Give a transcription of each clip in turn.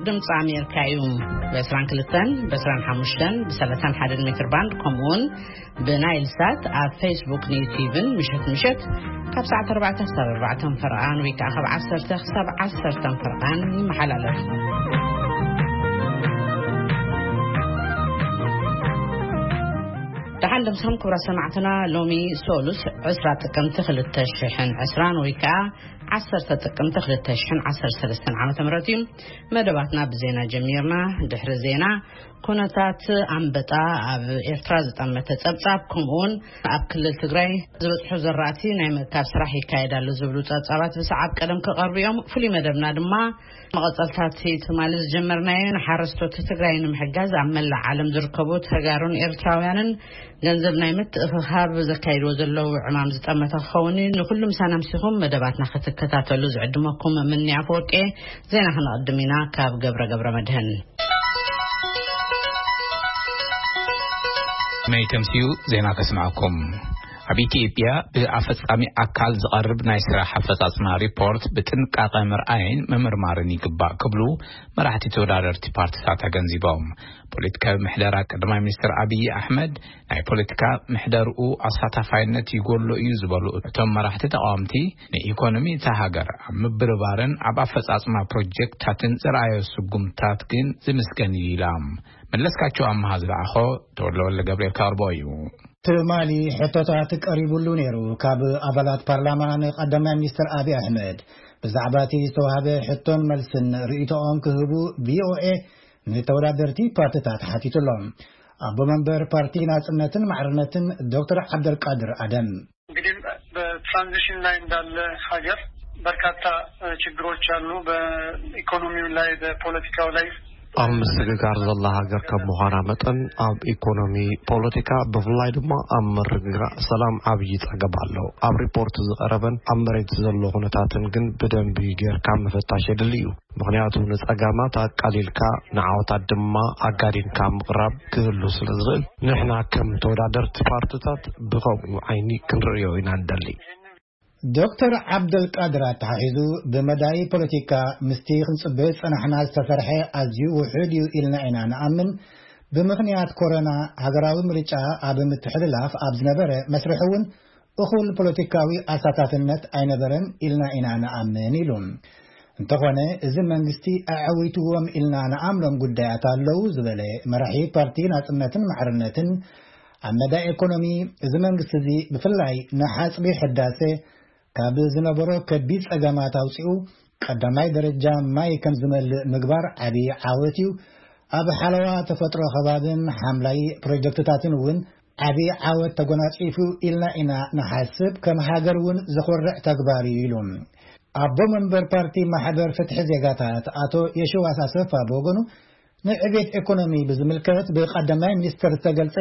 ድምጽ አሜሪካ እዩ በ22 በ25 በ31 ሜትር ባንድ ኮሙን በናይል ሳት ኣብ ፌስቡክ ዩቲዩብን ምሽት ካብ ሰዓት 4 ፈርቃን ወይ ከዓ ካብ 10 ክሳብ 10 ፈርቃን ይመሓላለፍ تحلم سهم كبرى سمعتنا لومي سولوس عسرة تقمت خلت تشحن عسران ويكا 10 تقمت خلت تشحن 10 عام تمرتيم مدباتنا بزينا جميرنا دحر زينا كونتات أنبتا أب إفراز أمت تتصاب كمون أب كل التجري زبط حزراتي نعم كاب صراحي كايدا لزبلو تتصابات بس عب كلام كقرب يوم فلي مدبنا دما مقطعتي تمالز جمرناين حرستو تتجرين محجز عمل عالم دركبوت هجارون إرتراويانن ገንዘብ ናይ ምትእኽኻብ ዘካይዶ ዘለው ዕማም ዝጠመተ ኸውኒ ንኩሉም ሳናምሲኹም መደባትና ክትከታተሉ ዝዕድመኩም ምን ያፎርቄ ዜና ክንቀድሚና ካብ ገብረ መድህን መይተምሲዩ ዜና ከስማዕኩም ኣብ ኢትዮጵያ ብኣፈጻሚ ኣካል ዝቐርብ ናይ ስራሕ ኣፈጻጽማ ሪፖርት ብጥንቃቐ ምርኣይን መምርማርን ይግባእ ክብሉ መራሕቲ ተወዳደርቲ ፓርቲታት ተገንዚቦም ፖለቲካዊ ምሕደራ ቀዳማይ ሚኒስትር አብይ አሕመድ ናይ ፖለቲካ ምሕደርኡ ኣሳታፋይነት ይጎሎ እዩ ዝበሉ እቶም መራሕቲ ተቃዋምቲ ንኢኮኖሚ ተሃገር ምብርባርን ኣብ ኣፈጻጽማ ፕሮጀክታትን ዝረኣዩ ስጉምታት ግን ዝምስገን ይላም መለስካቸው ኣማሃዝላኣኾ ተወለወለ ገብርኤል ካርቦዩ ትማሊ ሕቶታት ቀሪቡሉ ነይሩ ካብ ኣባላት ፓርላማን ቀዳማይ ሚኒስትር አብይ አሕመድ ብዛዕባቲ ዝተዋሃበ ሕቶን መልስን ርእይቶኦም ክህቡ ቪኦኤ ንተወዳደርቲ ፓርቲታት ሓቲቱሎም አቦ መንበር ፓርቲ ናጽነትን ማዕርነትን ዶክተር አብደልቃድር አደም እንግዲህ በትራንዚሽን ላይ እንዳለ ሀገር በርካታ ችግሮች አሉ በኢኮኖሚው ላይ በፖለቲካው ላይ ምስግጋር ዘላ ሃገር ከምዃና መጠን ኣብ ኢኮኖሚ ፖለቲካ ብፍላይ ድማ ኣብ ምርግጋእ ሰላም ዓብይ ፀገም ኣሎ ኣብ ሪፖርት ዝቐረበን ኣብ መሬት ዘሎ ኩነታትን ግን ብደንቢ ጌርካ ምፍታሽ የድልዩ ምክንያቱ ንፀጋማት ኣቃሊልካ ንዓወታት ድማ ኣጋዲንካ ምቕራብ ክህሉ ስለዝኽእል ንሕና ከም ተወዳደርቲ ፓርቲታት ብኸምኡ ዓይኒ ክንሪኦ ኢና ንደሊ ዶክተር አብደልቃድር አታሂዙ በመዳይ ፖለቲካ ምስቲኽን ጽበይ ጽናሕና ዝተሰርሐ ኣዝዩ ውሑድ ኢልና ኢና ንኣምን ብምኽንያት ኮሮና ሃገራዊ ምርጫ ኣብ ምትሕልላፍ ኣብ ዝነበረ መስርሕውን እኹል ፖለቲካዊ ኣሳታፍነት ኣይነበረን ኢልና ኢና ንኣምን ኢሉም እንተኾነ እዚ መንግስቲ ኣዕዊትዎም ኢልና ንኣምሎም ጉዳያት ኣለዉ ዝበለ መራሒ ፓርቲ ናጽነትን ማዕርነትን ኣብ መዳይ ኢኮኖሚ እዚ መንግስቲ እዚ ብፍላይ ንሓጽቢ ሕዳሴ ካብ ዝነበሮ ከቢድ ፀገማት ኣውፂኡ ቀዳማይ ደረጃ ማይ ከም ዝመልእ ምግባር ዓብይ ዓወት እዩ ኣብ ሓለዋ ተፈጥሮ ከባብን ሓምላይ ፕሮጀክትታትን እውን ዓብይ ዓወት ተጎናፂፉ ኢልና ኢና ንሓስብ ከም ሃገር እውን ዘኹርዕ ተግባር እዩ ኢሎም ኣቦ መንበር ፓርቲ ማሕበር ፍትሒ ዜጋታት ኣቶ የሽዋስ ኣሰፋ በወገኑ ንዕቤት ኢኮኖሚ ብዝምልከት ብቀዳማይ ሚኒስትር ዝተገልጸ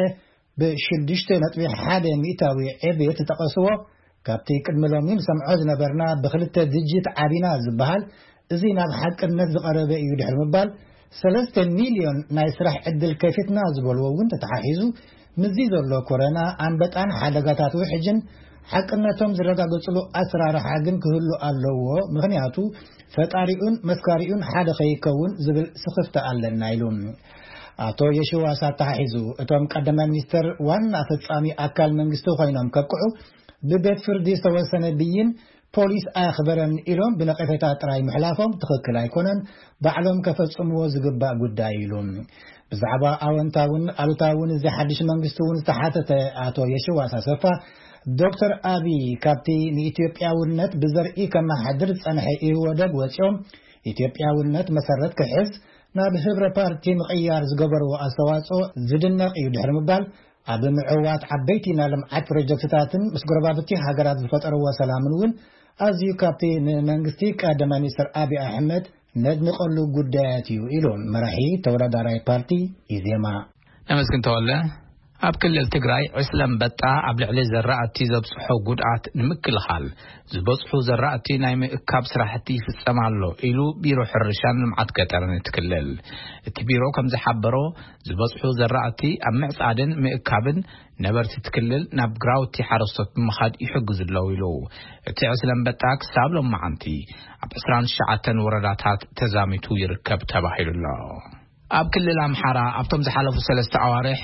ብ6.1 ሚእታዊ ዕቤት ተጠቐስዎ ካብቲ ቅድሚ ሎሚ ሰምዖ ዝነበርና ብክልተ ድጅት ዓቢና ዝበሃል እዚ ናብ ሓቅነት ዝቐረበ እዩ ድሕሪ ምባል 3 ሚልዮን ናይ ስራሕ ዕድል ከፊትና ዝበልዎ እውን ተተሓሒዙ ምዚ ዘሎ ኮሮና ኣንበጣን ሓደጋታት ውሕጅን ሓቅነቶም ዝረጋገፅሉ ኣሰራርሓ ግን ክህሉ ኣለዎ ምክንያቱ ፈጣሪኡን መስካሪኡን ሓደ ከይከውን ዝብል ስኽፍተ ኣለና ኢሎም አቶ የሽዋስ ኣታሒዙ እቶም ቀዳማይ ሚኒስትር ዋና ፈጻሚ ኣካል መንግስቲ ኮይኖም ከቅዑ ببيت فردي استوسن بيين بوليس آخبرن إلهم بنقفة طراي محلافهم تخكل أيكونن بعلهم كفصموا زغبا غدايلون بزعبا أونتاون ألوتاون زي حدش منغستون تحتت آتو يشواس أسفا دكتور أبي كابتي إثيوبيا ونت بزرعي كما حدرت أنا حقيقي ودق وشوم إثيوبيا ونت مسرت كحز ناب حبر بارتي مغيار زغبروا أسواتو زدنق يدحر مبال ኣብ ምዕዋት ዓበይቲና ልምዓት ፕሮጀክትታትን ምስ ጎረባብቲ ሃገራት ዝፈጠርዎ ሰላምን እውን ኣዝዩ ካብቲ ንመንግስቲ ቀዳማይ ሚኒስትር አብይ አሕመድ ነድንቐሉ ጉዳያት እዩ ኢሎም መራሒ ተወዳዳራይ ፓርቲ ኢዜማ ነመስግን ተወለ ኣብ ክልል ትግራይ ዕስለም በጣ ኣብ ልዕሊ ዘራእቲ ዘብጽሖ ጉድኣት ንምክልኻል ዝበጽሑ ዘራእቲ ናይ ምእካብ ስራሕቲ ይፍጸማሎ ኢሉ ቢሮ ሕርሻን ልምዓት ገጠርን ትክልል እቲ ቢሮ ከም ዝሓበሮ ዝበጽሑ ዘራእቲ ኣብ ምዕጻድን ምእካብን ነበርቲ ትክልል ናብ ግራውቲ ሓረስቶት ብምኻድ ይሕግዙለው ኢሉ እቲ ዕስለም በጣ ክሳብ ሎም መዓንቲ ኣብ 29 ወረዳታት ተዛሚቱ ይርከብ ተባሂሉሎ ኣብ ክልል ኣምሓራ ኣብቶም ዝሓለፉ 3 ኣዋርሕ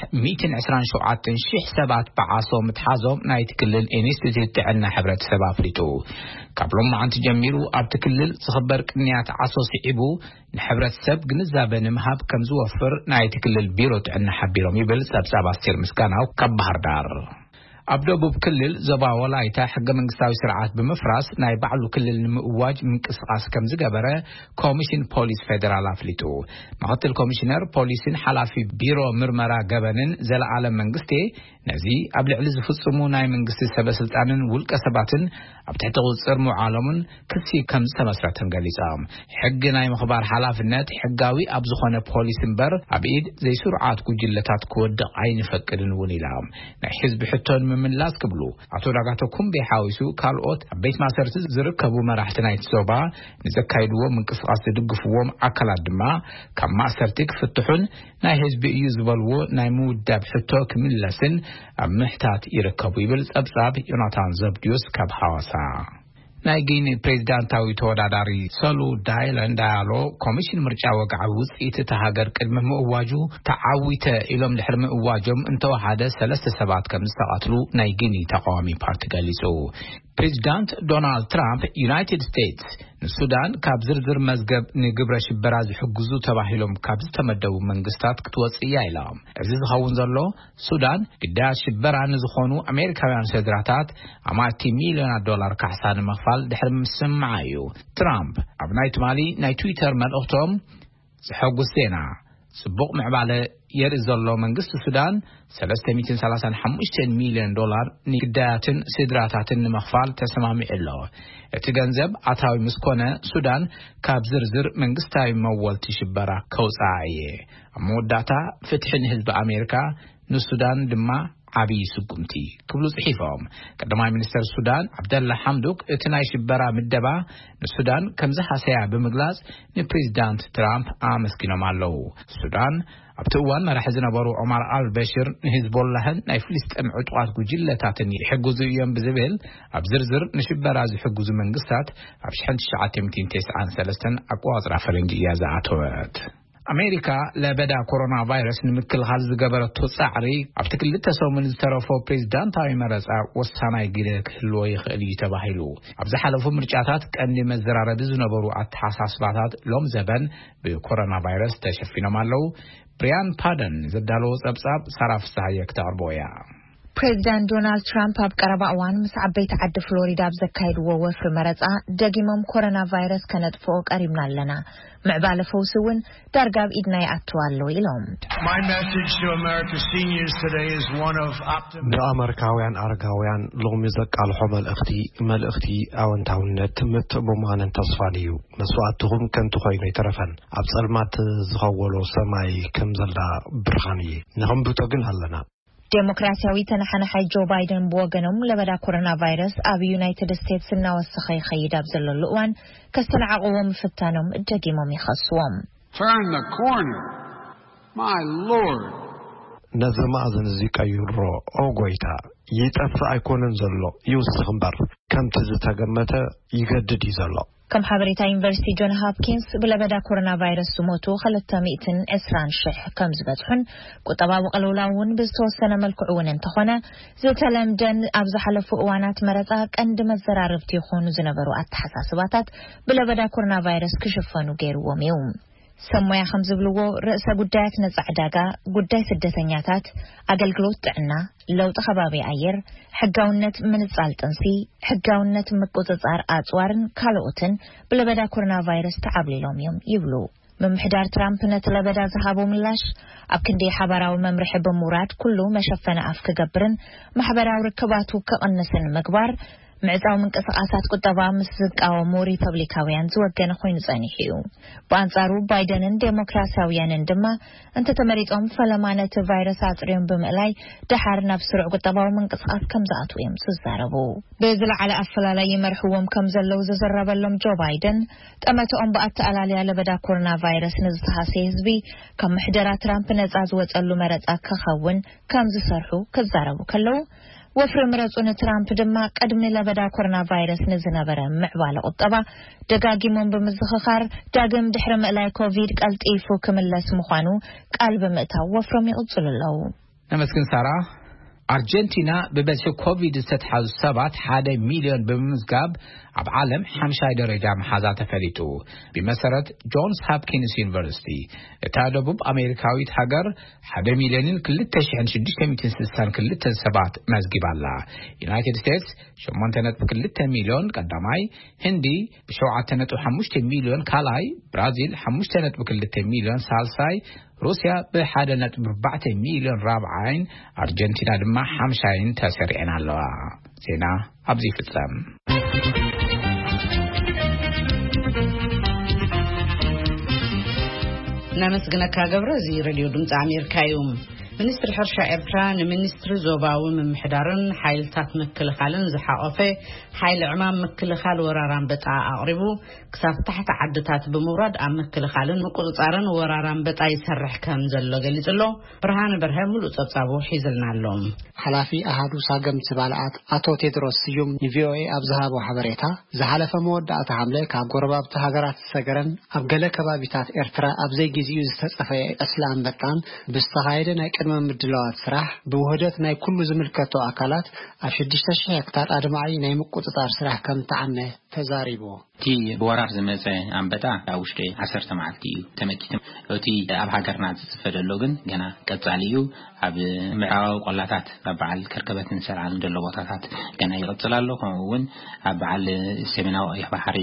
127,000 ሰባት በዓሶም ምትሓዞም ናይቲ ክልል ኢንስቲትዩት ጥዕና ሕብረተሰብ ኣፍሪጡ ካብሎም መዓንቲ ጀሚሩ ኣብቲ ክልል ዝኽበር ቅንያት ዓሶ ስዒቡ ንሕብረተሰብ ግንዛቤ ንምሃብ ከም ዝወፍር ናይቲ ክልል ቢሮ ጥዕና ሓቢሮም ይብል ጸብጻብ ኣስቴር ምስጋናው ካብ ባህር ዳር ኣብ ደቡብ ክልል ዞባ ወላይታ ሕገ መንግስታዊ ስርዓት ብምፍራስ ናይ ባዕሉ ክልል ንምእዋጅ ምንቅስቃስ ከም ዝገበረ ኮሚሽን ፖሊስ ፌደራል ኣፍሊጡ ምክትል ኮሚሽነር ፖሊስን ሓላፊ ቢሮ ምርመራ ገበንን ዘለዓለም መንግስቲ ነዚ ኣብ ልዕሊ ዝፍጽሙ ናይ መንግስቲ ሰበስልጣንን ውልቀ ሰባትን ኣብ ትሕቲ ቁጽር ሙዓለምን ክሲ ከም ዝተመስረተን ገሊጾም ሕጊ ናይ ምኽባር ሓላፍነት ሕጋዊ ኣብ ዝኾነ ፖሊስ እምበር ኣብ ኢድ ዘይስርዓት ጉጅለታት ክወድቕ ኣይንፈቅድን እውን ኢሎም ናይ ህዝቢ ሕቶን ምምላስ ክብሉ ኣቶ ዳጋቶ ኩምቤ ሓዊሱ ካልኦት ኣብ ቤት ማሰርቲ ዝርከቡ መራሕቲ ናይቲ ዞባ ንዘካይድዎ ምንቅስቃስ ዝድግፍዎም ኣካላት ድማ ካብ ማሰርቲ ክፍትሑን ናይ ህዝቢ እዩ ዝበልዎ ናይ ምውዳብ ሕቶ ክምለስን ኣብ ምሕታት ይርከቡ ይብል ጸብጻብ ዮናታን ዘብዲዮስ ካብ ሐዋሳ ናይ ጊኒ ፕሬዝዳንታዊ ተወዳዳሪ ሰሉ ዳይላንዳሎ ኮሚሽን ምርጫ ወግዓዊ ውጽኢት ተሃገር ቅድመ ምእዋጁ ተዓዊተ ኢሎም ድሕሪ ምእዋጆም እንተወሓደ 3 ሰባት ከም ዝተቐትሉ ናይ ጊኒ ተቃዋሚ ፓርቲ ገሊጹ ፕሬዝዳንት ዶናልድ ትራምፕ ዩናይትድ ስቴትስ ንሱዳን ካብ ዝርዝር መዝገብ ንግብረ ሽበራ ዝሕግዙ ተባሂሎም ካብ ዝተመደቡ መንግስታት ክትወጽእ ኢሎም እዚ ዝኸውን ዘሎ ሱዳን ግዳጅ ሽበራ ንዝኾኑ ኣሜሪካውያን ሰድራታት ኣማቲ ሚልዮናት ዶላር ካሕሳ ንምኽፋል ድሕሪ ምስምዓ እዩ ትራምፕ ኣብ ናይ ትማሊ ናይ ትዊተር መልእኽቶም ዝሕጉስ ዜና ጽቡቕ ምዕባለ የርኢ ዘሎ መንግስቲ ሱዳን 335 ሚልዮን ዶላር ንግዳያትን ስድራታትን ንምኽፋል ተሰማሚዑ ኣሎ እቲ ገንዘብ ኣታዊ ምስኮነ ሱዳን ካብ ዝርዝር መንግስታዊ መወልቲ ሽበራ ከውፃእ እየ ኣብ መወዳእታ ፍትሕን ህዝቢ ኣሜሪካ ንሱዳን ድማ ዓብይ ስጉምቲ ክብሉ ጽሒፎም ቀዳማይ ሚኒስትር ሱዳን ዓብደላ ሐምዶክ እቲ ናይ ሽበራ ምደባ ንሱዳን ከም ዝሓሰያ ብምግላጽ ንፕሬዝዳንት ትራምፕ ኣመስኪኖም ኣለዉ ሱዳን ኣብቲ እዋን መራሒ ዝነበሩ ዑመር አልበሽር ንህዝቦላህን ናይ ፍልስጤም ዕጡቃት ጉጅለታትን ይሕግዙ እዮም ብዝብል ኣብ ዝርዝር ንሽበራ ዝሕግዙ መንግስታት ኣብ 1993 ኣቆጻጽራ ፈረንጂ እያ ዝኣተወት ኣሜሪካ ለበዳ ኮሮና ቫይረስ ንምክልኻል ዝገበረቶ ጻዕሪ ኣብቲ ክልተ ሰሙን ዝተረፈ ፕሬዝዳንታዊ መረጻ ወሳናይ ግደ ክህልዎ ይኽእል እዩ ተባሂሉ ኣብ ዝሓለፉ ምርጫታት ቀንዲ መዘራረቢ ዝነበሩ ኣተሓሳስባታት ሎም ዘበን ብኮሮና ቫይረስ ተሸፊኖም ኣለዉ ብሪያን ፓደን ዘዳለዎ ጸብጻብ ሳራፍ ሳህየ ክተቕርቦ እያ ፕሬዝዳንት ዶናልድ ትራምፕ ኣብ ቀረባ እዋን ምስ ዓበይቲ ዓዲ ፍሎሪዳ ብዘካይድዎ ወፍሪ መረጻ ደጊሞም ኮሮና ቫይረስ ከነጥፍኦ ቀሪብና ኣለና ምዕባለ ፈውሲ እውን ዳርጋ ኣብ ኢድና ይኣትው ኣሎ ኢሎም ንኣሜሪካውያን ኣረጋውያን ሎሚ ዘቃልሖ መልእኽቲ ኣወንታውነት ምትእምማንን ተስፋን እዩ መስዋዕትኩም ከንቱ ኮይኑ ይተረፈን ኣብ ጸልማት ዝኸወሎ ሰማይ ከም ዘላ ብርሃን እዩ ንኽንብቶ ግን ኣለና ዴሞክራሲያዊ ተነሓናሓይ ጆ ባይደን ብወገኖም ለበዳ ኮሮና ቫይረስ ኣብ ዩናይትድ ስቴትስ እናወሰኸ ይኸይድ ኣብ ዘለሉ እዋን ከስተለዓቕዎም ምፍታኖም ደጊሞም ይኸስዎም Turn the corner. My Lord. ነዚ ማእዘን እዚ ቀይሮ ኦጎይታ ይጠፍእ ኣይኮነን ዘሎ ይውስኽ እምበር ከምቲ ዝተገመተ ይገድድ እዩ ዘሎ ከም ሓበሬታ ዩኒቨርሲቲ ጆን ሃፕኪንስ ብለበዳ ኮሮና ቫይረስ ዝሞቱ 220,000 ከም ዝበፅሑን ቁጠባዊ ቅልውላውን ብዝተወሰነ መልክዑ እውን እንተኾነ ዝተለምደን ኣብ ዝሓለፉ እዋናት መረፃ ቀንዲ መዘራርብቲ ይኾኑ ዝነበሩ ኣተሓሳስባታት ብለበዳ ኮሮና ቫይረስ ክሽፈኑ ገይርዎም እዩ ሰሞያ ከም ዝብልዎ ርእሰ ጉዳያት ነጻ ዕዳጋ ጉዳይ ስደተኛታት ኣገልግሎት ጥዕና ለውጥ ከባቢ ኣየር ሕጋውነት ምንጻል ጥንሲ ሕጋውነት ምቁጽጻር ኣጽዋርን ካልኦትን ብለበዳ ኮሮና ቫይረስ ተዓብሊሎም እዮም ይብሉ ምምሕዳር ትራምፕ ነቲ ለበዳ ዝሃቦ ምላሽ ኣብ ክንዲ ሓበራዊ መምርሒ ብምውራድ ኩሉ መሸፈነ ኣፍ ክገብርን ማሕበራዊ ርክባቱ ክቕንስን ምግባር معزاو منقسقاسات قطبا مس ዝቃወሙ ሪፐብሊካውያን ዝወገነ ኮይኑ ጸኒሑ እዩ በአንጻሩ ባይደንን ዴሞክራሲያውያንን ድማ እንተ ተመሪጦም ፈለማነት ቫይረስ አጽሪዮም በመላይ ደሓር ናብ ስሩዕ ቁጠባው መንቅስቃስ ከም ዝኣትው እዮም ዝዛረቡ በዝለዓለ አፈላላይ ይመርሕዎም ከም ዘለው ዝዘረበሎም ጆ ባይደን ጠመቶኦም በአተአላልያ ለበዳ ኮሮና ቫይረስ ንዝተሓሰ ህዝቢ ከም ምሕደራ ትራምፕ ነጻ ዝወጸሉ መረጻ ከኸውን ከም ዝሰርሑ ከዛረቡ ከለው ወፍረ ምረጹን ትራምፕ ድማ ቀድሚ ለበዳ ኮሮና ቫይረስ ንዝነበረ ምዕባለ ቁጠባ ደጋጊሞም በመዝኸኻር ዳግም ድሕረ ምዕላይ ኮቪድ ቀልጢፉ ክምለስ ምዃኑ ቃል በመእታው ወፍሮም ይቕጽልለው ነመስግን ሳራ አርጀንቲና በበልሽ ኮቪድ ዝተሓዙ ሰባት 1 ሚሊዮን በመዝጋብ ኣብ ዓለም 50 ደረጃ መሓዛ ተፈሊጡ በመሰረት ጆንስ ሃፕኪንስ ዩኒቨርሲቲ እታ ደቡብ አሜሪካዊት ሃገር 1 ሚሊዮን 2662 ሰባት መዝጊባላ ዩናይትድ ስቴትስ 8.2 ሚሊዮን ቀዳማይ ህንዲ 7.5 ሚሊዮን ካልኣይ ብራዚል 5.2 ሚሊዮን ሳልሳይ روسيا ب1.4 مليون رابعين أرجنتينا دما 50 تسرعين على سينا أبزي فتلم نمسغنك غبرزي راديو دمص أمريكا يوم ሚኒስትር ሕርሻ ኤርትራ ንሚኒስትር ዞባዊ ምምሕዳርን ሓይልታት ምክልኻልን ዝሓቆፈ ሓይል ዕማም ምክልኻል ወራራን በጣ አቅሪቡ ክሳብ ታሕቲ ዓድታት ብምውራድ ኣብ ምክልኻልን ምቁፅፃርን ወራራን በጣ ይሰርሕ ከም ዘሎ ገሊፅሎ ብርሃን በርሀ ሙሉ ጸብጻቡ ሒዝልናሎም ሓላፊ አሃዱ ሳገም ዝባልዓት አቶ ቴድሮስ ስዩም ቪኦኤ ኣብ ዝሃቦ ሓበሬታ ዝሓለፈ መወዳእታ ሐምለ ካብ ጎረባብቲ ሃገራት ሰገረን ኣብ ገለ ከባቢታት ኤርትራ ኣብ ዘይግዚኡ ዝተጸፈየ እስላም በጣን ብዝተኻየደ ናይ ቅድመ ምድላዋት ስራሕ ብውህደት ናይ ኩሉ ዝምልከቶ አካላት ኣብ 6000 ሄክታር አድማይ ናይ ምቁፅጣር ስራሕ ከም ተዓነ ተዛሪቦ ቲ በወራር ዝመፀ አንበጣ አውሽቴ 10 መዓልቲ ተመኪተ እቲ ኣብ ሃገርና ዝጽፈደሎ ግን ገና ቀጻልዩ ኣብ ምዕራብ ቆላታት ኣብ በዓል ከርከበትን ሰራን ደሎ ቦታታት ገና ይቀጽላሎ ከምውን ኣብ በዓል ሰሜናዊ ባሕሪ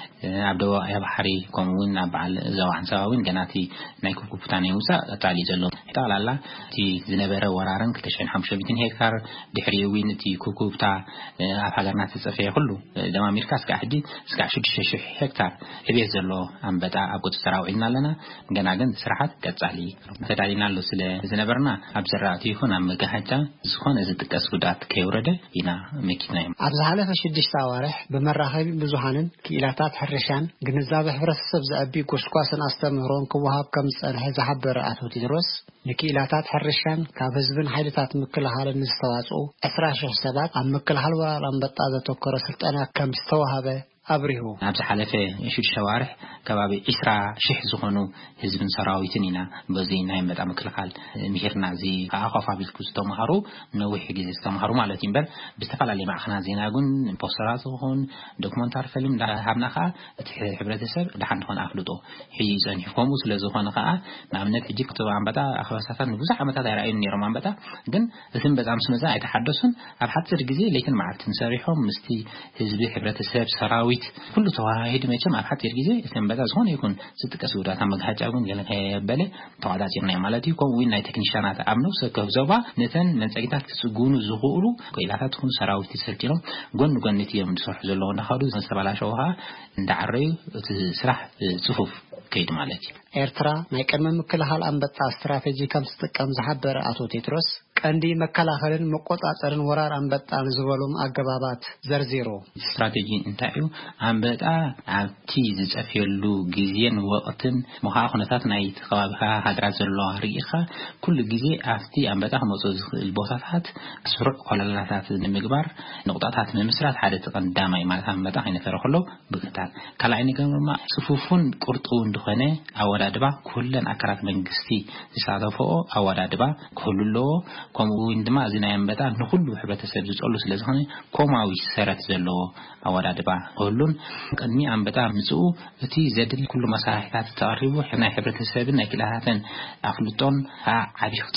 ኣብ ደቡብ ባሕሪ ከምውን ኣብ በዓል ዘዋን ሰባውን ገናቲ ናይ ኩኩፍታን ይውሳ ቀጻሊ ዘሎ ይጣላላ እቲ ዝነበረ ወራርን 2500 ሄክታር ድሕሪውን እቲ ኩኩፍታ ኣብ ሃገርና ዝጽፈየ ሁሉ ደማ አሜሪካስ ካሕዲ እስካ 6000 ሄክታር እቤት ዘሎ አንበጣ ኣብ ቁጥጥር አውዒልና ኣለና ገና ግን ስራሓት ቀጻሊ ተዳሊናሎ ስለ ዝነበርና ኣብ ዘራእቲ ይኹን ኣብ መጋሃጫ ዝኾነ ዝጥቀስ ጉዳት ከይወረደ ኢና መኪና ኣብ ዝሓለፈ 6 ኣዋርሕ በመራኸቢ ብዙሃንን ክኢላታት ሕርሻን ግንዛቤ ሕብረተሰብ ዘዕቢ ጎስቋስን ኣስተምህሮን ክወሃብ ከም ዝጸንሐ ዝሓበረ አቶ ቴድሮስ ንክኢላታት ሕርሻን ካብ ህዝብን ሓይልታት ምክልኻልን ዝተዋጽኡ 20000 ሰባት ኣብ ምክልኻል ወራር አንበጣ ዘተኮረ ስልጠና ከም ዝተዋሃበ አብሪሁ ኣብ ዝሓለፈ 6 ኣዋርሕ ከባቢ 20000 ዝኾኑ ህዝብን ሰራዊትን ኢና በዚ ናይ አንበጣ ምክልኻል ምሂርና እዚ ኣኻፋቢል ኩስተማሃሩ ነዊሕ ግዜ ዝተማሃሩ ማለት ይምበር ብዝተፈላለየ ማዕኸናት ዜና ግን ፖስተራት ዝኾን ዶክመንታሪ ፊልም ዳሃብናኻ እቲ ሕብረተሰብ ደሓን ዝኾነ ኣፍልጦ ሕጂ ጸኒሕኩም ስለ ዝኾነ ከዓ ንኣብነት ሕጂ ክትባ አንበጣ ኣኽባሳታት ንብዙሕ ዓመታት ኣይረኣዩን ነይሮም አንበጣ ግን እቲ አንበጣ ምስ መዛ ኣይተሓደሱን ኣብ ሓፂር ግዜ ለይትን መዓልትን ሰሪሖም ምስቲ ህዝቢ ሕብረተሰብ ሰራዊት كل تواعد ما يجمع حتى الجزء اسم بدأ زمان يكون ست كسودات هم مجهجة يكون جل بله توعدات يرني مالتي يكون وين ناي تكنيشانات أمنو سكف زوبا نتن من سجيتات تسجون الزهورو كإلهات تكون سراوي تسرتيهم جون نتيجة من صح زلون خالص نستبلا شوها ندعري تسرح صفوف كيد مالتي ኤርትራ ናይ ቀድመ ምክልኻል አንበጣ ስትራቴጂ ከም ዝተቀም ዝሓበረ አቶ ቴድሮስ ቀንዲ መከላኸልን መቆጣጠርን ወራር አንበጣን ዝበሎም አገባባት ዘርዚሮ ስትራቴጂ እንታይ እዩ አንበጣ ኣብቲ ዝጸፈየሉ ግዜን ወቅትን መኻኽነታት ናይ ተኸባቢኻ ሃገራት ዘለዋ ርኢኻ ኩሉ ግዜ ኣብቲ አንበጣ መጽኦ ዝኽእል ቦታታት ስሩዕ ኮለላታት ንምግባር ንቁጣታት ንምስራት ሓደ ተቀዳማይ ማለት አንበጣ ይነፈረኸሎ ብክታል ካልኣይ ነገር ድማ ጽፉፉን ቁርጡ እንደሆነ አወዳድባ ኩለን አካላት መንግስቲ ዝሳተፈኦ አወዳድባ ኩሉሎ ከምኡውን ድማ እዚ ናይ አንበጣ ንኹሉ ሕብረተሰብ ዝጸሉ ስለዝኾነ ኮማዊ ሰረት ዘሎ አወዳድባ ኩሉን ቀድሚ አንበጣ ምጽኡ እቲ ዘድል ኩሉ መሳርሒታት ተቀሪቡ ናይ ሕብረተሰብን ናይ ክልላትን አፍልጦን ዓቢ ክጸንሕ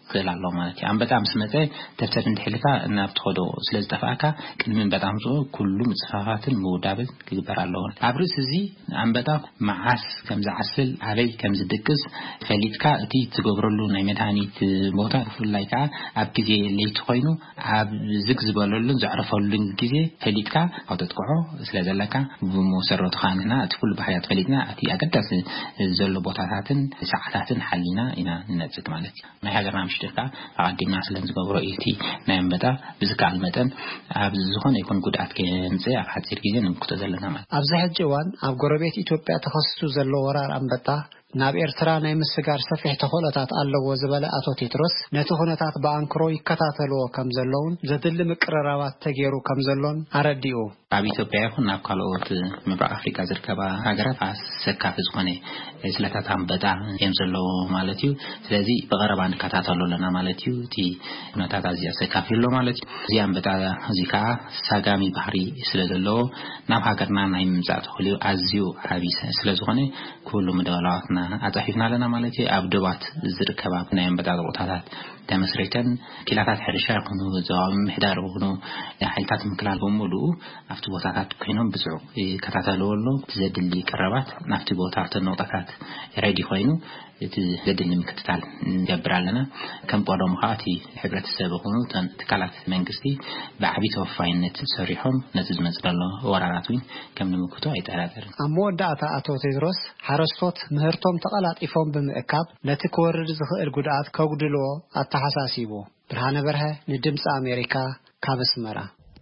ክእል ኣሎ ማለት እዩ ኣንበጣ ምስ መፀ ተፍተፍ እንድሕልካ እናብትኸዶ ስለዝጠፋእካ ቅድሚን በጣም ኩሉ ምፅፋፋትን ምውዳብን ክግበር ኣለዎ ኣብ ርእሲ እዚ ኣንበጣ መዓስ ከም ዝዓስል ኣበይ ከም ዝድቅስ ፈሊጥካ እቲ ትገብረሉ ናይ መድሃኒት ቦታ ፍላይ ከዓ ኣብ ግዜ ለይቲ ኮይኑ ኣብ ዝግ ዝበለሉን ዘዕረፈሉን ግዜ ፈሊጥካ ኣውተጥቅዖ ስለዘለካ ብመሰረቱ ኻንና እቲ ኩሉ ባህርያት ፈሊጥና እቲ ኣገዳሲ ዘሎ ቦታታትን ሰዓታትን ሓሊና ኢና ንነጽግ ማለት እዩ ናይ ሃገርና ምሽጥካ ኣቀዲምና ስለዚ ዝገብሮ እቲ ናይ ኣንበጣ ብዝካል መጠን ኣብ ዝኾነ ይኩን ጉድኣት ከንጽ ኣብ ሓፂር ግዜ ንምክቶ ዘለና ማለት ኣብዚ ሕጂ እዋን ኣብ ጎረቤት ኢትዮጵያ ተኸስቱ ዘሎ ወራር ኣንበጣ ናብ ኤርትራ ናይ ምስጋር ሰፊሕ ተኾለታት ኣለዎ ዝበለ ኣቶ ቴድሮስ ነቲ ኩነታት በኣንክሮ ይከታተልዎ ከም ዘለውን ዘድሊ ምቅርራባት ተገይሩ ከም ዘሎን ኣረዲኡ ኣብ ኢትዮጵያ ይኹን ናብ ካልኦት ምብራቕ ኣፍሪካ ዝርከባ ሃገራት ኣሰካፊ ዝኾነ ስለታት ኣንበጣ እዮም ዘለዎ ማለት እዩ ስለዚ ብቐረባ ንከታተሎ ኣለና ማለት እዩ እቲ ኩነታት ኣዝያ ኣሰካፊ ኣሎ ማለት እዩ እዚ ኣንበጣ እዚ ከዓ ሳጋሚ ባህሪ ስለ ዘለዎ ናብ ሃገርና ናይ ምምጻእ ተኽእልዩ ኣዝዩ ዓብዪ ስለ ዝኾነ ኩሉ ምድላዋትና ኣጻሒፍና ኣለና ማለት እዩ ኣብ ደባት ዝርከባ ናይ ኣንበጣ ቦታታት ተመስሪተን ኪላታት ሕርሻ ይኹኑ ዞባዊ ምሕዳር ይኹኑ ሓይልታት ምክላል በሙሉ ኣብቲ ቦታታት ኮይኖም ብጽዑቕ ይከታተልዎ ኣሎ ዘድሊ ቀረባት ናብቲ ቦታ ተነውጣታት ሬዲ ኮይኑ እቲ ዘድሊ ምክትታል ንገብር ኣለና ከም ቀደም ኸኣቲ ሕብረተሰብ ይኹኑ ትካላት መንግስቲ ብዓቢ ተወፋይነት ሰሪሖም ነቲ ዝመጽእ ዘሎ ወራራት ወይ ከም ንምክቶ ኣይጠራጠርን ኣብ መወዳእታ ኣቶ ቴድሮስ ሓረስቶት ምህርቶም ተቐላጢፎም ብምእካብ ነቲ ክወርድ ዝኽእል ጉድኣት ከጉድልዎ ኣተሓሳሲቡ ብርሃነ በርሀ ንድምፂ ኣሜሪካ ካብ ኣስመራ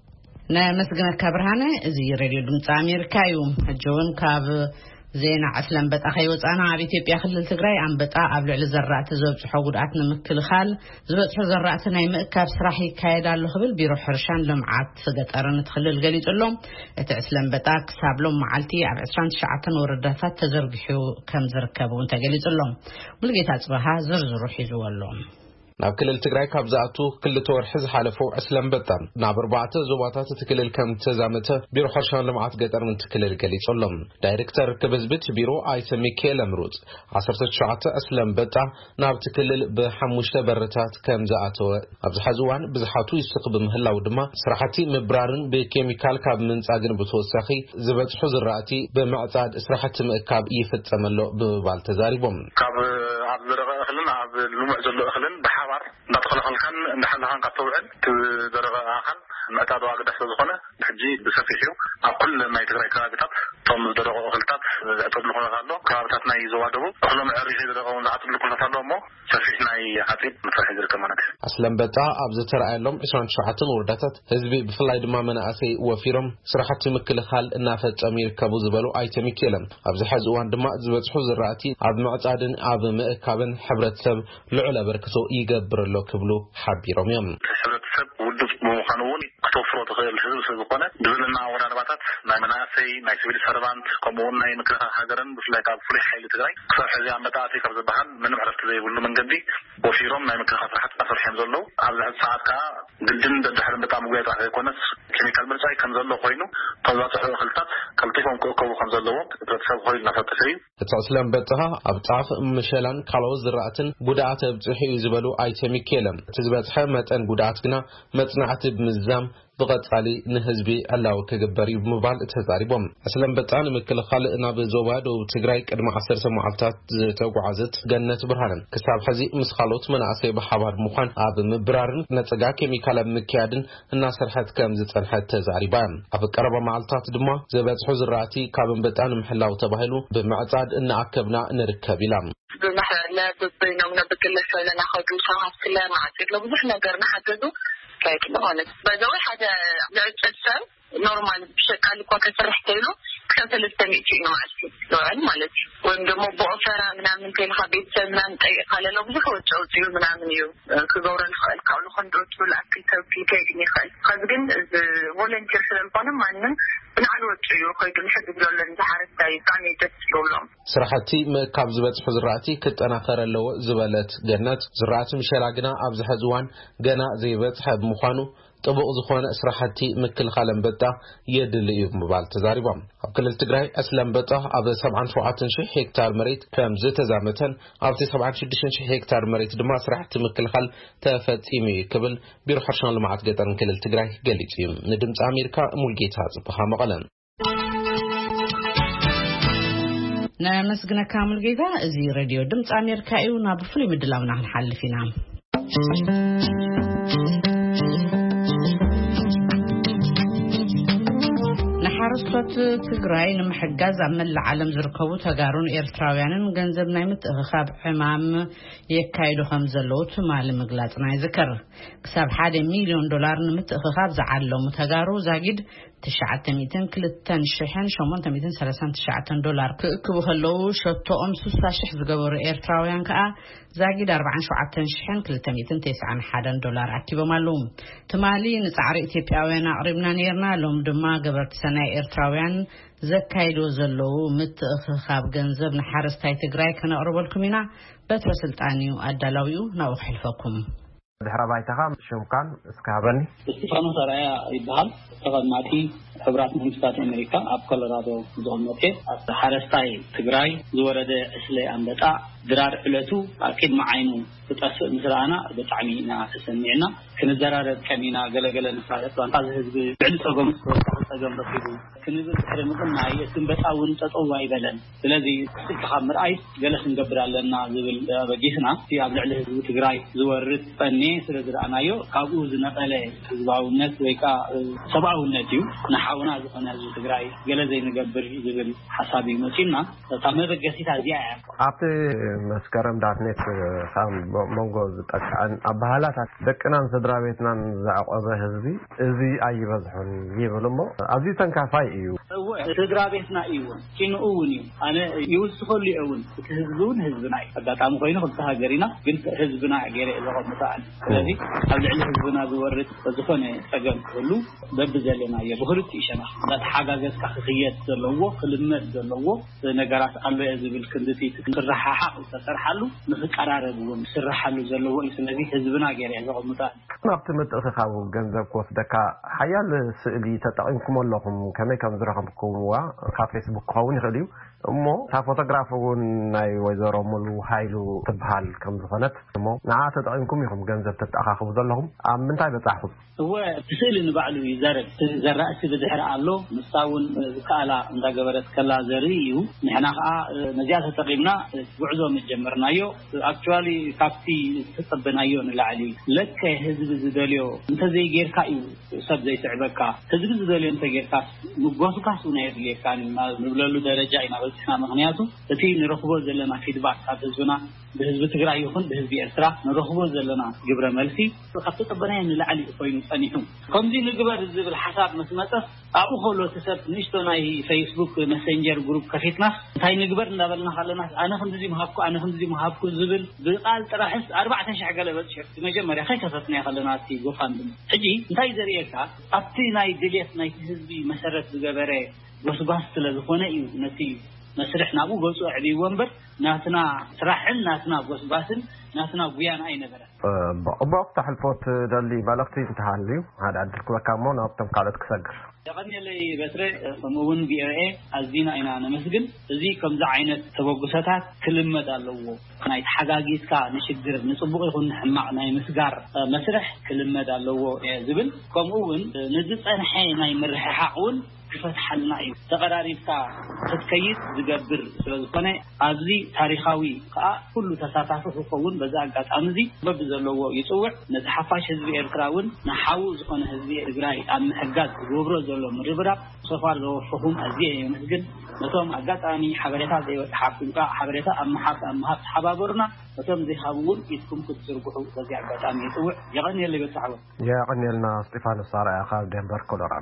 ናይ መስግነካ ብርሃነ እዚ ሬድዮ ድምፂ ኣሜሪካ እዩ ሕጂውን ካብ ዜና ዓስለ ኣንበጣ ከይወፃና ኣብ ኢትዮጵያ ክልል ትግራይ ኣንበጣ ኣብ ልዕሊ ዘራእቲ ዘብፅሖ ጉድኣት ንምክልኻል ዝበፅሖ ዘራእቲ ናይ ምእካብ ስራሕ ይካየድ ኣሎ ክብል ቢሮ ሕርሻን ልምዓት ገጠርን ትክልል ገሊጹሎም እቲ ዓስለ ኣንበጣ ክሳብ ሎም መዓልቲ ኣብ 29 ወረዳታት ተዘርጊሑ ከም ዝርከቡ ተገሊጹሎም ሙሉጌታ ጽባሃ ዝርዝሩ ሒዙ ኣሎ ናብ ክልል ትግራይ ካብ ዝኣቱ ክልተ ወርሒ ዝሓለፉ ዓስለ ኣንበጣ ናብ 4 ዞባታት ትክልል ከም ተዛመተ ቢሮ ሕርሻን ልምዓት ገጠርን ትክልል ገሊጹሎም ዳይሬክተር ከበዝብት ቢሮ ኣይተ ሚካኤል ኣምሩጽ 19 ዓስለ ኣንበጣ ናብ ትክልል ብ5 በረታት ከም ዝኣተወ ኣብ ዝሓዝዋን ብዙሓቱ ይስቕ ብምህላው ድማ ስራሕቲ ምብራርን ብኬሚካል ካብ ምንጻግን ብተወሳኺ ዝበፅሑ ዝራእቲ ብምዕጻድ ስራሕቲ ምእካብ ይፍጸመሎ ብምባል ተዛሪቦም ካብ ኣብ ዝረቐ እኽልን ኣብ ልሙዕ ዘሎ እኽልን ብሓባር እንዳተኸለኸልካን እንዳሓለኻን ካተውዕል ትደረቐ ኣኻል ምዕጣድ ዋግዳስ ዝኾነ ሕጂ ብሰፊሕ እዩ ኣብ ኩል ናይ ትግራይ ከባቢታት ቶም ዝደረቑ እኽልታት ዝዕጠድሉ ኩነታት ኣሎ ከባቢታት ናይ ዞባ ደቡብ እኽሎም ዕሪፉ ዝደረቐው ዝዓጥድሉ ኩነታት ኣሎ እሞ ሰፊሕ ናይ ሓፂድ መሳርሒ ዝርከብ ማለት እዩ ዓስለ ኣንበጣ ኣብ ዝተረኣየሎም 29 ወረዳታት ህዝቢ ብፍላይ ድማ መናእሰይ ወፊሮም ስራሕቲ ምክልኻል እናፈጸሙ ይርከቡ ዝበሉ ኣይተ ሚካኤል ኣብዚ ሕዚ እዋን ድማ ዝበፅሑ ዝራእቲ ኣብ ምዕጻድን ኣብ ምእካብን ሕብረተሰብ ልዑል አበርክቶ ይገብርሎ ክብሉ ሓቢሮም እዮም ሕብረተሰብ ውድብ ምዃኑ እውን ክተወፍሮ ትኽእል ህዝቢ ስለዝኾነ ብዝልና ወራርባታት ናይ መናእሰይ ናይ ሲቪል ሰርቫንት ከምኡውን ናይ ምክልኻል ሃገርን ብፍላይ ካብ ፍሉይ ሓይሊ ትግራይ ክሳብ ሕዚ ኣንበጣ ካብ ዝበሃል ምንም ዕረፍቲ ዘይብሉ መንገዲ ወፊሮም ናይ ምክልኻል ስራሕቲ እናሰርሖም ዘለዉ ኣብዚ ሕዚ ሰዓት ከዓ ግድን ድሕሪ ኣንበጣ ምጉያይ ጥራሕ ዘይኮነስ ኬሚካል ምርጫይ ከም ዘሎ ኮይኑ ካብ ዝበፅሑ እኽልታት ቀልጢፎም ክእከቡ ከም ዘለዎም ሕብረተሰብ ኮይኑ እናፈተሸ እዩ እቲ ዓስለ ኣንበጣ ኣብ ጣፍ ምሸላን ካልኦት ዝራእትን ጉድኣት ኣብፅሑ እዩ ዝበሉ ኣይተ ሚካኤል እቲ ዝበፅሐ መጠን ጉድኣት ግና መጽናዕቲ ብምዛም ብቐጻሊ ንህዝቢ ዕላዊ ክግበር እዩ ብምባል ተዛሪቦም ዓስለ ኣንበጣ ንምክልኻል ናብ ዞባ ደቡብ ትግራይ ቅድሚ 10 መዓልታት ዝተጓዓዘት ገነት ብርሃን ክሳብ ሕዚ ምስ ካልኦት መናእሰይ ብሓባር ምዃን ኣብ ምብራርን ነፀጋ ኬሚካል ኣብ ምክያድን እናሰርሐት ከም ዝጸንሐት ተዛሪባ ኣብ ቀረባ መዓልታት ድማ ዝበፅሑ ዝራእቲ ካብ ኣንበጣ ንምሕላው ተባሂሉ ብምዕጻድ እናኣከብና ንርከብ ኢላ ብማሕበርና ብበይኖምና ብግለሰብ ለናኸዱ ሰባት ስለማዕጽድ ለብዙሕ ነገር ናሓገዙ كيف نقولك بدوي حاجة لعجة نورمال بشكل كوا كسرح تيلو كان 300 شيء معسي نوعا مالك وندمو بوفرا من كل خبيث سلمان أي قال له بزخوة جوزيو من يو كزورا الخال كأنه خندوت ولا أكل توكي كيدني خال خذين فولنتير سلمان مانن بنعلوت شيء خيط نحد بلول الزحارة تاي كاني تسلولهم سرحتي كاب زبط حزراتي كنت أنا خير اللو زبالت جنات زرعت مشراجنا أبز حزوان جنا زي بيت حب مخانو ጥቡቅ ዝኾነ ስራሕቲ ምክልኻል አንበጣ የድልዩ ምባል ተዛሪቦም ኣብ ክልል ትግራይ ኣስላምበጣ ኣብ 77000 ሄክታር መሬት ከም ዝተዛመተን ኣብቲ 76000 ሄክታር መሬት ድማ ስራሕቲ ምክልኻል ተፈጺሙ ክብል ቢሮ ሕርሻን ልምዓት ገጠርን ክልል ትግራይ ገሊጹ እዩ። ንድምፂ አሜሪካ ሙልጌታ ጽብሃ መቐለን نمسجنا كامل جيدا زي راديو دمت أمريكا أيونا بفلي مدلونا هنحل فينا نحرصت تجري نمحجز عمل العالم زرقوت هجارون إيرتراويان جنزب نايمت خاب حمام يكايدو خمزلوت مع المجلاتنا يذكر كسب $1 مليون نمت خاب زعلو متجارو زاجد 900 كلتن شحن شومن 239 دولار كبو هلو شتو ام 6 زغبر ايرتراويان كا زاغيد 47 شحن 291 دولار اكيبو مالوم تمالي نصار اثيوبياويان اقربنا نيرنا لوم دما غبرت سناي ايرتراويان زكايدو زلو متخخاب ገንዘብ نحرستاي تግራይ ከነقربلكمينا بتر سلطانيو ادلاويو ناو حلفكم دحرا بايتها شومكان اسكابني استفانو سرايا يبال تقدماتي حبرات منستات امريكا اب كولورادو زونوكي حرستاي تግራይ زورد اسلي انبطا درار علتو اكيد معاينو تطفئ مسرانا بطعمينا تسمعنا كنزرارب كمينا غلغله نفايت وانت حزب بعد صقم بخيدو كنزل حرمكم معي تنبطاون تطوا يبلن ስለዚህ ተخمر اي ገለስ እንገብራለና ዝብል በጊስና ሲያብ ልዕሊ ህዝብ ትግራይ ዝወርድ ፈኔ ስለዝራናዮ ካብኡ ዝነቀለ ህዝባውነት ወይካ ሰብአውነት እዩ ንሓውና ዝኾነ ህዝብ ትግራይ ገለ ዘይንገብር ዝብል ሓሳብ ይመጪና ታመበገሲታ ዚያ ኣብቲ መስከረም ዳትኔት ሳም ሞንጎ ዝጠቃን ኣባህላታት ደቅናን ስድራቤትናን ዘዓቆበ ህዝቢ እዚ ኣይበዝሑን ይብሉሞ ኣብዚ ተንካፋይ እዩ ስድራቤትና እዩ ኪንኡውን እዩ ኣነ ይውስኸሉ እውን ህዝቡን ህዝብና ኣጋጣሚ ኮይኑ ክልተ ሃገሪና ግን ህዝብና ገይረ ዘቆምታል ስለዚህ ኣብ ልዕሊ ህዝብና ዝወርድ ዝኾነ ፀገም ሁሉ በብዘለና የብህርት ይሸና ተሓጋገዝ ካኽየት ዘለዎ ክልመት ዘለዎ ነገራት ኣለ ዝብል ክንድቲ ትራሓሓ ተሰርሓሉ ንፍቀራረብውን ስራሓሉ ዘለዎ ስለዚህ ህዝብና ገይረ ዘቆምታል ናብቲ ምጥኻው ገንዘብ ኮስደካ ሓያል ስእሊ ተጠቂምኩም ኣለኹም ከመይ ከም ዝረኸብኩምዋ ካብ ፌስቡክ ከውን ይኽእል እዩ እሞ ታ ፎቶግራፍውን ናይ ወይዘሮ ሙሉ ሃይሉ ትበሃል ከም ዝኾነት እሞ ንዓ ተጠቂምኩም ኢኹም ገንዘብ ተተኣኻኽቡ ዘለኹም ኣብ ምንታይ በጻሕኩም هو تسأل نبعلو يزارب زرعت بدحر الله مستاون كالا عند جبرت كلا زريو نحن نزيات تقيمنا بعضو متجمرنا يو actually كافتي تطبنا يو نلعلي لك هزب زدليو انت زي غير كايو سب زي سعبك هزب زدليو انت غير كاس مغوسو كاسو ناير غير كان نبللو درجه اينا بسنا مغنياتو تي نرخبو زلنا فيدباك حدثنا بحزب تግራይ ይሁን بحزب ኤርትራ نرخبو زلنا ግብረ መልሲ ከፍተ ተበና ንላዕሊ ኮይኑ ጸኒሑ ከምዚ ንግበር ዝብል ሓሳብ መስመጠፍ ኣብኡ ሆሎ ተሰብ ንሽቶ ናይ ፌስቡክ መሰንጀር ግሩፕ ከፊትና እንታይ ንግበር እንዳበልና ካለና ኣነ ክንዚ መሃብኩ ኣነ ክንዚ መሃብኩ ዝብል ብቃል ጥራሕስ 4000 ገለበት ሸፍት መጀመርያ ከፈትና ካለና እቲ ጎፋን ሕጂ እንታይ ዘርየካ ኣብቲ ናይ ድሌት ናይ ህዝቢ መሰረት ዝገበረ ወስባስ ስለዝኾነ እዩ ነቲ مسرح نابو غوصو عبي ومبر ناتنا سراحن ناتنا غوصباسن ناتنا غيان اي نبره بوقت حلفوت دالي مالفتي انتهاليو هذا عدلكو كامون ابتم قالت كسجر يغني لي بسره سمون بي اي ازينا اينا نمسجن ازي كمز عينت تبوغساتات كلمد አለው ናይ ተሓጋጊስካ ንሽግር ንጽቡቕ ይኹን ሕማቅ ናይ ምስጋር መስርሕ ክልመድ አለው ዝብል ከምኡውን ንዝጸንሐ ናይ ምርሕሓውን ክፈትሐልና እዩ ተቀራሪብካ ተትከይት ዝገብር ስለዝኾነ ኣብዚ ታሪኻዊ ከዓ ሁሉ ተሳታፊ ክኸውን በዛ አጋጣሚ እዚ በብ ዘለዎ ይጽውዕ ነዚ ሓፋሽ ህዝቢ ኤርትራውን ንሓው ዝኾነ ህዝቢ ትግራይ ኣብ ምሕጋዝ ዝገብሮ ዘሎ ምርብራብ ሰፋር ዘወፈኹም ኣዝየ የመስግን ነቶም አጋጣሚ ሓበሬታ ዘይወጽሓኩምካ ሓበሬታ ኣመሓብ ተሓባበሩና ነቶም ዘይሃብውን ኢትኩም ክትዝርግሑ በዚ አጋጣሚ ይጽውዕ የቀኒየለ ይበጽሓው የቀኒየልና ስጢፋኖስ ሳርያ ካብ ዴንቨር ኮሎራዶ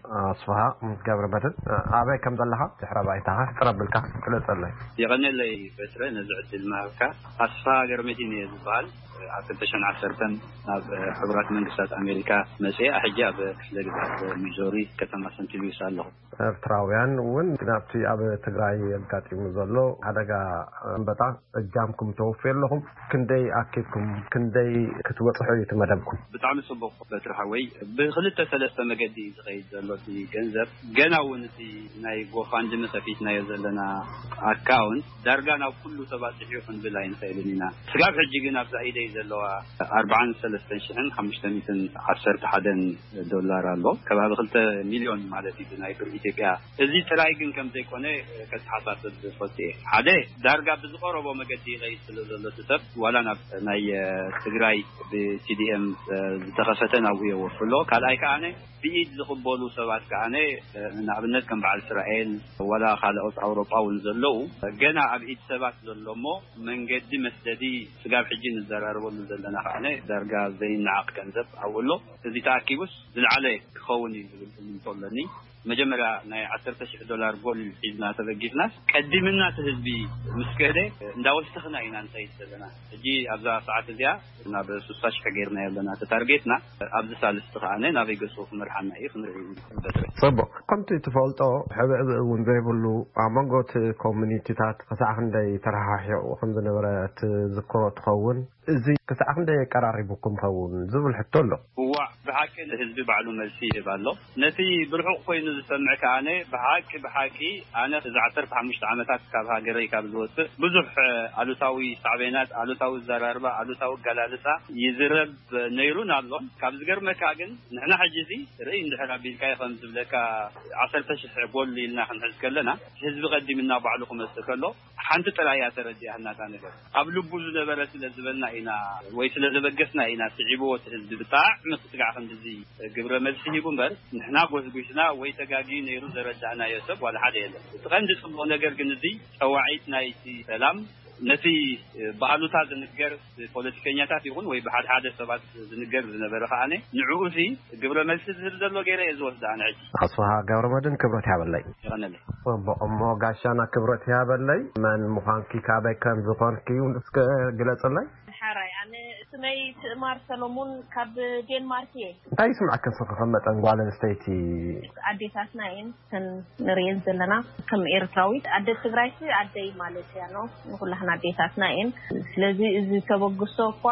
أصفها قبل بدل أبي كم ضلها تحرب عيتها ترب الكا كل صلي يغني لي فترة نزعت الماركة أصفها قرمتيني يزبال عشان عشرتن حضرات منقصات أمريكا مسيح حجاب لقطة ميزوري كتما سنتيلي سالهم تراويان ون نابتي أبي تقرأي الكاتي مزلو هذا بتاع جامكم توفير لهم كندي أكيدكم كندي كتوصحوا يتمدبكم بتعمل صبغ بترحوي بخلت ثلاثة مجدي غيد لوتي جنزب جنا ونتي ناي جوفاند مسافيت ناي زلنا أكاونت درجنا كله تبع تحيوفن بلاين سيلنا سقاف حجينا بزايدة زلوا 4 510 دولار الله كبار خلت مليون مالتي بناي إثيوبيا إذا ترايجن كم تكونه كتحصل بالفصيح هذا درجة بزقارة ومجدي غيد للتسب ولا ناي تجراي بCDM تخصتنا ويا وفلو كلاي كأنه بيد زخبولو سوات كأنه نعبنت كم بعد إسرائيل ولا خالقات أوروبا ونزلوا جنا عبيد سوات زلمو من قد مسدي سقاب حجين الزرار ونزلنا كأنه درجة زين عق كنزب أولو إذا تأكيبس زلعلي خوني من طولني مجمرة ناي 10 دولار قول إذا تبجينا قدمنا تهزبي مسكدة نداول استخنائنا نسيت لنا جي أبدا ساعات ديا نبى سوساش كغيرنا يبلنا تتارجتنا أبدا سال استخانة نبي قصوف مرحنا صبا كنت تفضلوا حبيب ونبيبلو عمانقوت كوميونيتي تات كساعن داي ترحاحي وخمسة نورات ذكرات خون زي كساعن داي قراري بكم خون زبل حتولو هو بحاكي الحزب بعلو مرسيه بالله نتي برحق خوين سمعك أنا بحاكي أنا إذا اعترف عن مش عمتات كابها جري كابزوت بزح علوتاوي صعبينات علوتاوي الزراربة علوتاوي جلالسة يزرب نيرون الله كابزجر مكاجن نحن حجزي رأي نحن بالكاي خمس لك 10 تشح بقول لي نحن حزكلنا حزب غدي منا بعلكم استكلوا حنت تلايات رجع هنا ثاني قبل بوزنا برس لزبنا هنا ويت لزبجسنا هنا تعبوا حزب بتاع مستقع خمسي قبل ما تسيبون بس نحن قوسنا ويت تجاجي نيرو زرجعنا يسب ولا حدا يلا تغنج صبوا نجار جندي توعيت نايتي سلام نتي بعلوتا زنجر بوليتيكينياتا يكون وي بحد حدا سبات زنجر زنبرخانه نعوسي قبل ما تزلزل غيره يزوس دان عجي اصفها غورمدن كبرت يابلي يغنلي امو غاشانا كبرت يابلي من مخانكي كابي كان زقانكي ونسك جلصلي حراي انا سمي تمار سلمون كاب دنماركي اي سمعك صفقه متنقال ستيتي اديتاسناين كن نريز لنا كم ايرتراويت ادي تግራይሲ ادي ماليزيا نو كلنا اديتاسناين ስለዚህ እዚ ተበግሶ ኳ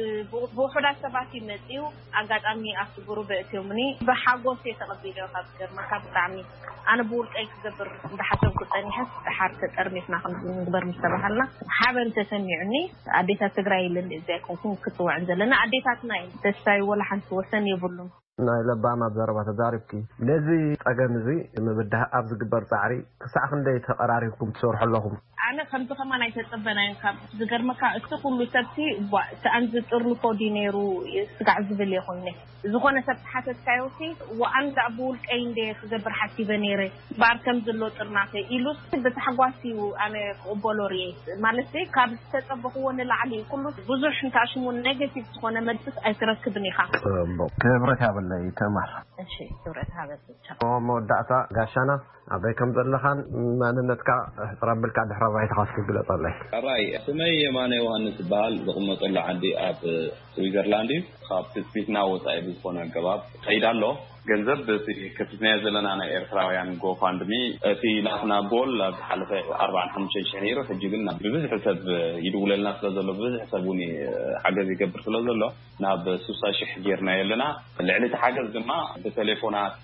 በውሑዳ ሰባት ይመጽዩ አጋጣሚ አፍግሩ በእትዮምኒ በሐጎስ የተቀበለው ካብገር ማካብጣሚ አነ ቡልቀይ ክገብር እንደሐሰብ ቁጠኒሐስ ሐር ተጠርሚስና ክንግበር ምስተባሃልና ሓበን ተሰሚዑኒ አዴታት ትግራይ ለእንደዚያ ኮንኩን ክትወዕን ዘለና አዴታትናይ ተስፋይ ወላ ሓንስ ወሰን ይብሉም ናይ ለባማ ዘረባ ተዛሪብኪ ነዚ ጠገምዚ ምብዳህ ኣብ ዝግበር ጻዕሪ ክሳዕ ክንደይ ተቀራሪብኩም ትሰርሑ ኣለኹም ኣነ ከምቲ ከማናይ ተጸበናይን ካብ ዝገርመካ እቲ ኩሉ ሰብቲ ተኣንዝ ጥርልፎ ዲኔሩ ስጋዕ ዝብል ይኾነ ዝኾነ ሰብ ሓተትካዮሲ ወኣንዛ ቡል ቀይንደ ክገብር ሓሲበ ነይረ ባርከም ዘሎ ጥርናፈ ኢሉስ ብተሓጓሲው ኣነ ቅበሎሪ ማለት ካብ ተጸበኽዎ ንላዕሊ ኩሉ ብዙሕ እንታሽሙ ኔጌቲቭ ዝኾነ መልስ ኣይትረክብን ኢኻ ክብረት ያበለይ ተማር እሺ ክብረት ሃበልቻ መወዳእታ ጋሻና أبي كم ذلخان ما ننتك رب الكعب حرابي تخاصك بلا طلع. رأي سمي ماني وهن تبال رغم طلع عندي أب سويسرلاندي خاب تثبيتنا وصايب الصنع الجواب خير الله جنزب كتبنا زلنا أنا إيرتراوي عن جو فاندمي في نحنا بول بحلفة 4-5 شهور فجينا ببزح حسب يدول الناس لازلو ببزح حسبوني حاجة زي كبر لازلو ناب سوساش حجيرنا يلنا اللي عليه حاجة زما بتليفونات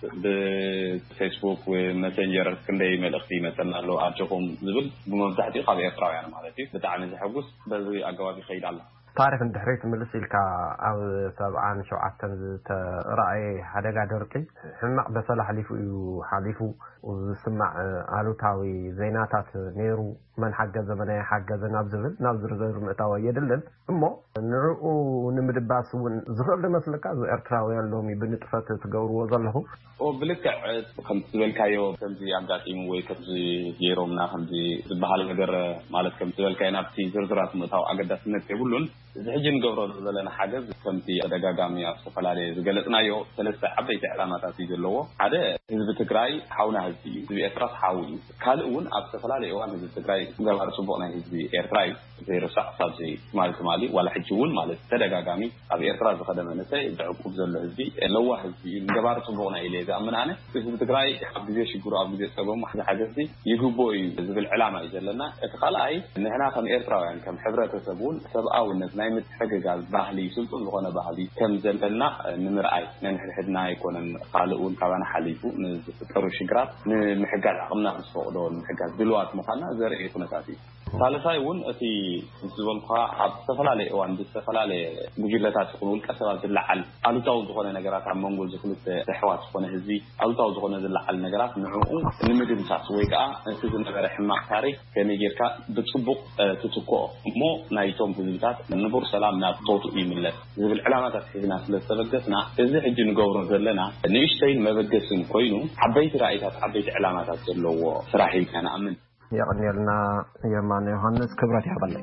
بفيسبوك وماسنجر كندي ملختي مثلا لو أرجوكم زبل بمفتاحتي قاعد إيرتراوي أنا مالتي بتعامل حقوس بزي أجوابي خير الله. تعرف أن تحريت من لسيلك أو سبعان شو عتن رأي هذا قادرتي حنا بصلا حليفو وسمع علو تاوي زيناتات نيرو من حق زمنه حق نابزر زير متاوي يدلل أما نرو نمدباس ونزغل مثلك زو إرتراوي اللومي بنتفات تجور وظله وبلك كم تقول كايو كم زي عبداتي موي كم زي يروم ناخم زي بحال نجر مالك كم تقول كاينا بتي زرزرات متاو أقدس نتقولون زحجن قبرو لنا حاجة كم تي أدقاقامي أصفل عليه زقلتنا يو ثلاثة حبيت إعلامات تيجي اللو هذا ህዝብ ትግራይ ሓውና ህዝቢ ህዝቢ ኤርትራ ሓዊ ካልኡን ኣብ ዝተፈላለዩ እዋን ህዝቢ ትግራይ ገባር ጽቡቕ ናይ ህዝቢ ኤርትራ ዘይርሳዕ ሳብዚ ማለት ማሊ ዋላ ሕጂውን ማለት ተደጋጋሚ ኣብ ኤርትራ ዝኸደ መንሰይ ዝዕቁብ ዘሎ ህዝቢ ለዋ ህዝቢ ገባር ጽቡቕ ናይ ኢሌዛ ኣምናነ ህዝቢ ትግራይ ኣብ ግዜ ሽግሩ ኣብ ግዜ ጸገሙ ሓገዝቲ ይግቦ እዩ ዝብል ዕላማ እዩ ዘለና እቲ ካልኣይ ንሕና ከም ኤርትራውያን ከም ሕብረተሰቡን ሰብኣውነት ናይ ምትሕግጋዝ ባህሊ ስልጡን ዝኾነ ባህሊ ከም ዘለና ንምርኣይ ንሕድና ኣይኮነን ካልኡን ካባና ሓሊፉ ንዝፍጠሩ ሽግራት ንምሕጋዝ ዓቕምና ንስፈቅዶ ንምሕጋዝ ድልዋት ምዃንና ዘርኢ ኩነታት እዩ ሳልሳይ እውን እቲ ዝበልኳ ኣብ ዝተፈላለዩ እዋን ብዝተፈላለየ ጉጅለታት ይኹን ውልቀ ሰባት ዝለዓል ኣሉታዊ ዝኾነ ነገራት ኣብ መንጎ ዝክልተ ኣሕዋት ዝኾነ ህዝቢ ኣሉታዊ ዝኾነ ዝለዓል ነገራት ንዕኡ ንምድምሳስ ወይ ከዓ እቲ ዝነበረ ሕማቕ ታሪክ ከመይ ጌርካ ብፅቡቕ ትትክኦ እሞ ናይቶም ህዝብታት ንቡር ሰላም ናብ ቶቱ ይምለስ ዝብል ዕላማታት ሒዝና ስለተበገስና እዚ ሕጂ ንገብሮ ዘለና ንእሽተይን መበገስን ኮይኑ ዓበይቲ ራእይታት ዓበይቲ ዕላማታት ዘለዎ ስራሕ ኢልና ንኣምን يقنيلنا يمان يوحنس كبرت يحبلك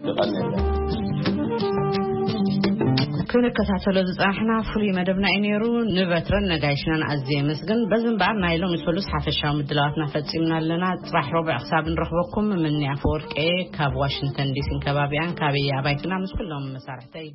كنا كتاتلو زحنا فلي مدبنا إنيرو نبترن نجايشنا أزي مسجن بزن بعد نايلون يسولس حفشة ومدلاتنا فتسمنا لنا راح ربع حساب نرحبكم من نيافورك كاب واشنطن دي سي كبابيان كابي عبايتنا مش كلهم مسارحتي